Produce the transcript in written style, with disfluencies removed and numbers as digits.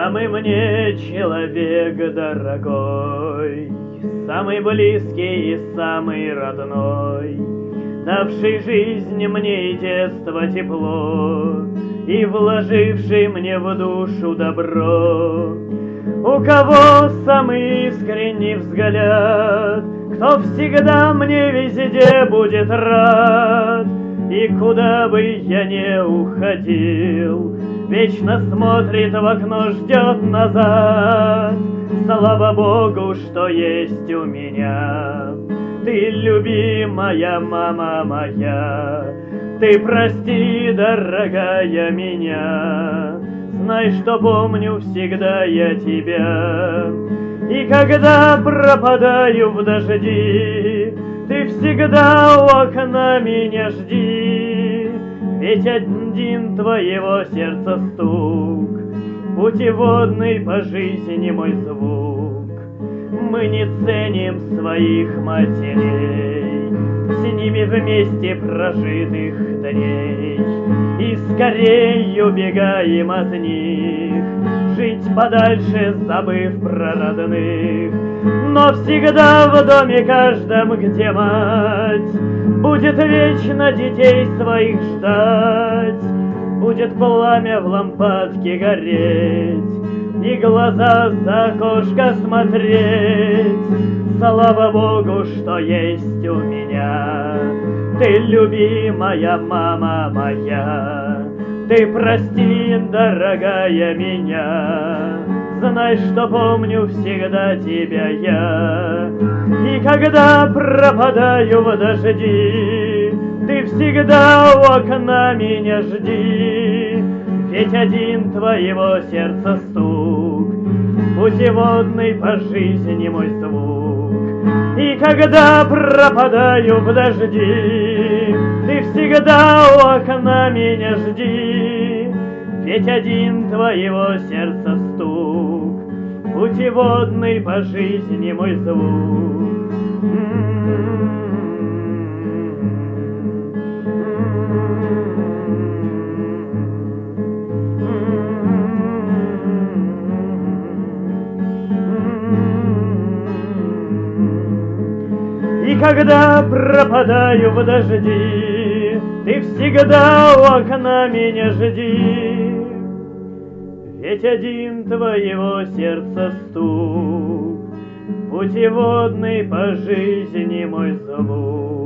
Самый мне человек дорогой, самый близкий и самый родной, давший жизнь мне и детство тепло, и вложивший мне в душу добро. У кого самый искренний взгляд, кто всегда мне везде будет рад, и куда бы я не уходил, вечно смотрит в окно, ждет назад. Слава Богу, что есть у меня ты, любимая мама моя. Ты прости, дорогая, меня, знай, что помню всегда я тебя. И когда пропадаю в дожди, ты всегда у окна меня жди. Ведь один твоего сердца стук, путеводный по жизни мой звук. Мы не ценим своих матерей, с ними вместе прожитых дней, и скорей убегаем от них, жить подальше, забыв про родных. Но всегда в доме каждом, где мать будет вечно детей своих ждать, будет пламя в лампадке гореть и глаза за окошко смотреть. Слава Богу, что есть у меня ты, любимая мама моя. Ты прости, дорогая, меня, знай, что помню всегда тебя я. И когда пропадаю в дожди, ты всегда у окна меня жди. Ведь один твоего сердца стук, путеводный по жизни мой звук. И когда пропадаю в дожди, ты всегда у окна меня жди. Ведь один твоего сердца стук, путеводный по жизни мой звук. И когда пропадаю в дожди, ты всегда у окна меня жди. Ведь один твоего сердца стук, путеводный по жизни мой звук.